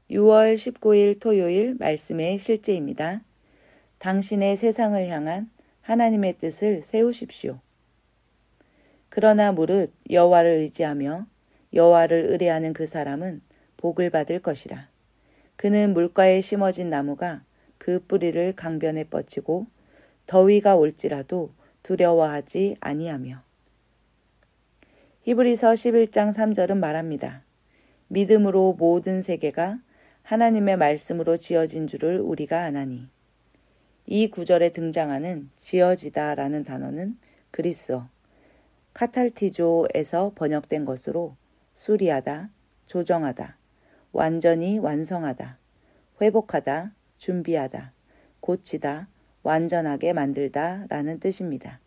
6월 19일 토요일 말씀의 실제입니다. 당신의 세상을 향한 하나님의 뜻을 세우십시오. 그러나 무릇 여호와를 의지하며 여호와를 의뢰하는 그 사람은 복을 받을 것이라. 그는 물가에 심어진 나무가 그 뿌리를 강변에 뻗치고 더위가 올지라도 두려워하지 아니하며. 히브리서 11장 3절은 말합니다. 믿음으로 모든 세계가 하나님의 말씀으로 지어진 줄을 우리가 아나니. 이 구절에 등장하는 지어지다라는 단어는 그리스어 카탈티조에서 번역된 것으로 수리하다, 조정하다, 완전히 완성하다, 회복하다, 준비하다, 고치다, 완전하게 만들다 라는 뜻입니다.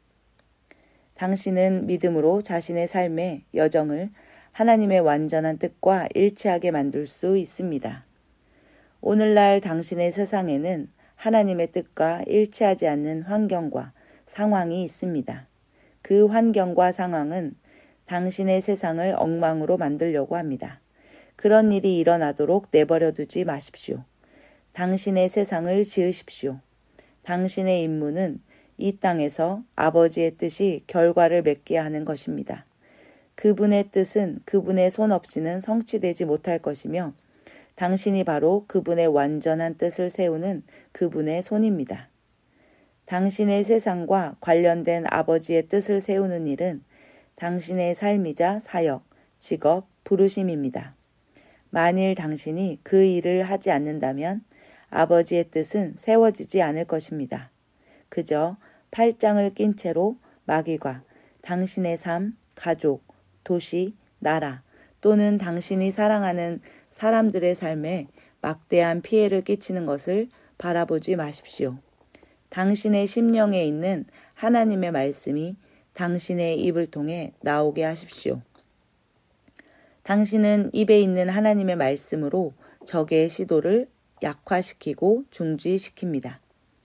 당신은 믿음으로 자신의 삶의 여정을 하나님의 완전한 뜻과 일치하게 만들 수 있습니다. 오늘날 당신의 세상에는 하나님의 뜻과 일치하지 않는 환경과 상황이 있습니다. 그 환경과 상황은 당신의 세상을 엉망으로 만들려고 합니다. 그런 일이 일어나도록 내버려 두지 마십시오. 당신의 세상을 지으십시오. 당신의 임무는 이 땅에서 아버지의 뜻이 결과를 맺게 하는 것입니다. 그분의 뜻은 그분의 손 없이는 성취되지 못할 것이며 당신이 바로 그분의 완전한 뜻을 세우는 그분의 손입니다. 당신의 세상과 관련된 아버지의 뜻을 세우는 일은 당신의 삶이자 사역, 직업, 부르심입니다. 만일 당신이 그 일을 하지 않는다면 아버지의 뜻은 세워지지 않을 것입니다. 그저 팔짱을 낀 채로 마귀가 당신의 삶, 가족, 도시, 나라 또는 당신이 사랑하는 사람들의 삶에 막대한 피해를 끼치는 것을 바라보지 마십시오. 당신의 심령에 있는 하나님의 말씀이 당신의 입을 통해 나오게 하십시오. 당신은 입에 있는 하나님의 말씀으로 적의 시도를 약화시키고 중지시킵니다.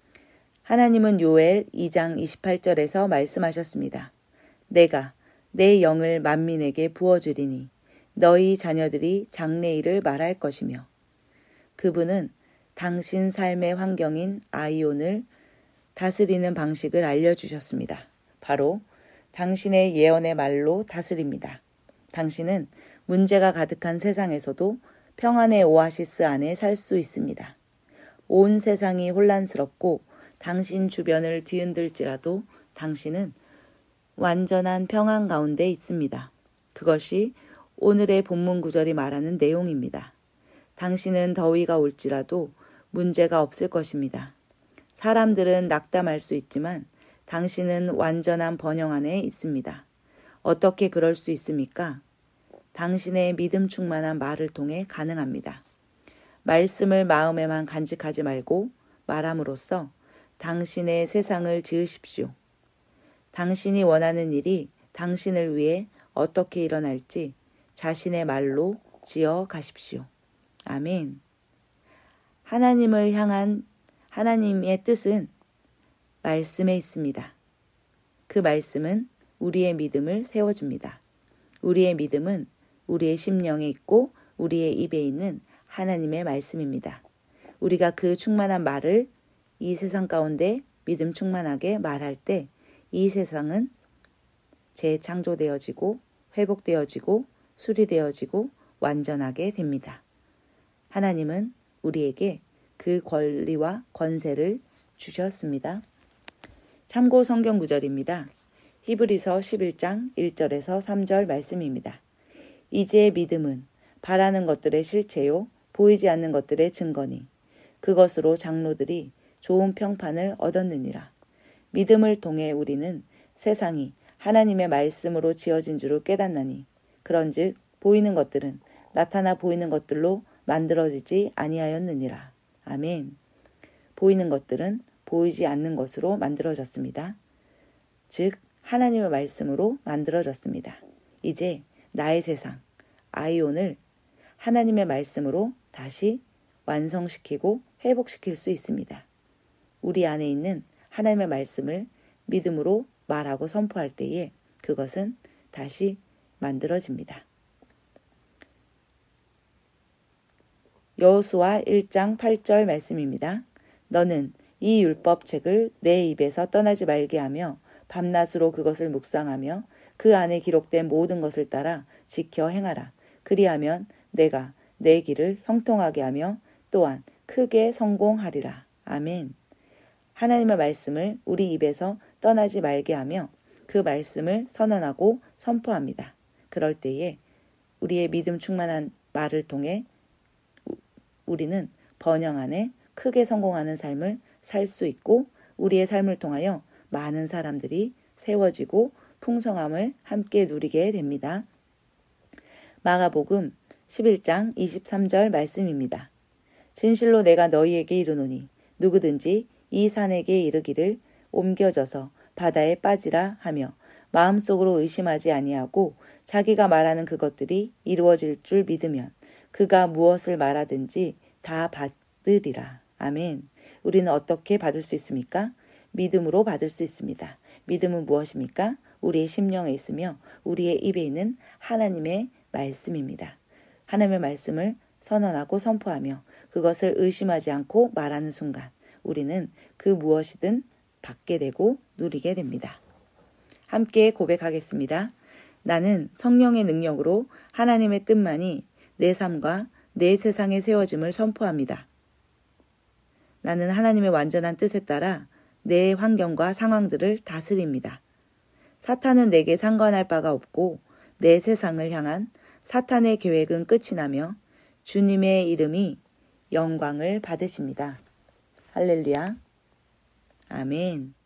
하나님은 요엘 2장 28절에서 말씀하셨습니다. 내가 내 영을 만민에게 부어주리니 너희 자녀들이 장래일을 말할 것이며. 그분은 당신 삶의 환경인 아이온을 다스리는 방식을 알려주셨습니다. 바로 당신의 예언의 말로 다스립니다. 당신은 문제가 가득한 세상에서도 평안의 오아시스 안에 살 수 있습니다. 온 세상이 혼란스럽고 당신 주변을 뒤흔들지라도 당신은 완전한 평안 가운데 있습니다. 그것이 오늘의 본문 구절이 말하는 내용입니다. 당신은 더위가 올지라도 문제가 없을 것입니다. 사람들은 낙담할 수 있지만 당신은 완전한 번영 안에 있습니다. 어떻게 그럴 수 있습니까? 당신의 믿음 충만한 말을 통해 가능합니다. 말씀을 마음에만 간직하지 말고 말함으로써 당신의 세상을 지으십시오. 당신이 원하는 일이 당신을 위해 어떻게 일어날지 자신의 말로 지어 가십시오. 아멘. 하나님을 향한 하나님의 뜻은 말씀에 있습니다. 그 말씀은 우리의 믿음을 세워줍니다. 우리의 믿음은 우리의 심령에 있고 우리의 입에 있는 하나님의 말씀입니다. 우리가 그 충만한 말을 이 세상 가운데 믿음 충만하게 말할 때 이 세상은 재창조되어지고 회복되어지고 수리되어지고 완전하게 됩니다. 하나님은 우리에게 그 권리와 권세를 주셨습니다. 참고 성경 구절입니다. 히브리서 11장 1절에서 3절 말씀입니다. 이제 믿음은 바라는 것들의 실체요 보이지 않는 것들의 증거니 그것으로 장로들이 좋은 평판을 얻었느니라. 믿음을 통해 우리는 세상이 하나님의 말씀으로 지어진 줄을 깨닫나니 그런즉 보이는 것들은 나타나 보이는 것들로 만들어지지 아니하였느니라. 아멘. 보이는 것들은 보이지 않는 것으로 만들어졌습니다. 즉 하나님의 말씀으로 만들어졌습니다. 이제 나의 세상, 아이온을 하나님의 말씀으로 다시 완성시키고 회복시킬 수 있습니다. 우리 안에 있는 하나님의 말씀을 믿음으로 말하고 선포할 때에 그것은 다시 만들어집니다. 여호수아 1장 8절 말씀입니다. 너는 이 율법책을 내 입에서 떠나지 말게 하며 밤낮으로 그것을 묵상하며 그 안에 기록된 모든 것을 따라 지켜 행하라. 그리하면 내가 내 길을 형통하게 하며 또한 크게 성공하리라. 아멘. 하나님의 말씀을 우리 입에서 떠나지 말게 하며 그 말씀을 선언하고 선포합니다. 그럴 때에 우리의 믿음 충만한 말을 통해 우리는 번영 안에 크게 성공하는 삶을 살 수 있고 우리의 삶을 통하여 많은 사람들이 세워지고 풍성함을 함께 누리게 됩니다. 마가복음 11장 23절 말씀입니다. 진실로 내가 너희에게 이르노니 누구든지 이 산에게 이르기를 옮겨져서 바다에 빠지라 하며 마음속으로 의심하지 아니하고 자기가 말하는 그것들이 이루어질 줄 믿으면 그가 무엇을 말하든지 다 받으리라. 아멘. 우리는 어떻게 받을 수 있습니까? 믿음으로 받을 수 있습니다. 믿음은 무엇입니까? 우리의 심령에 있으며 우리의 입에 있는 하나님의 말씀입니다. 하나님의 말씀을 선언하고 선포하며 그것을 의심하지 않고 말하는 순간 우리는 그 무엇이든 받게 되고 누리게 됩니다. 함께 고백하겠습니다. 나는 성령의 능력으로 하나님의 뜻만이 내 삶과 내 세상에 세워짐을 선포합니다. 나는 하나님의 완전한 뜻에 따라 내 환경과 상황들을 다스립니다. 사탄은 내게 상관할 바가 없고 내 세상을 향한 사탄의 계획은 끝이 나며 주님의 이름이 영광을 받으십니다. 할렐루야. 아멘.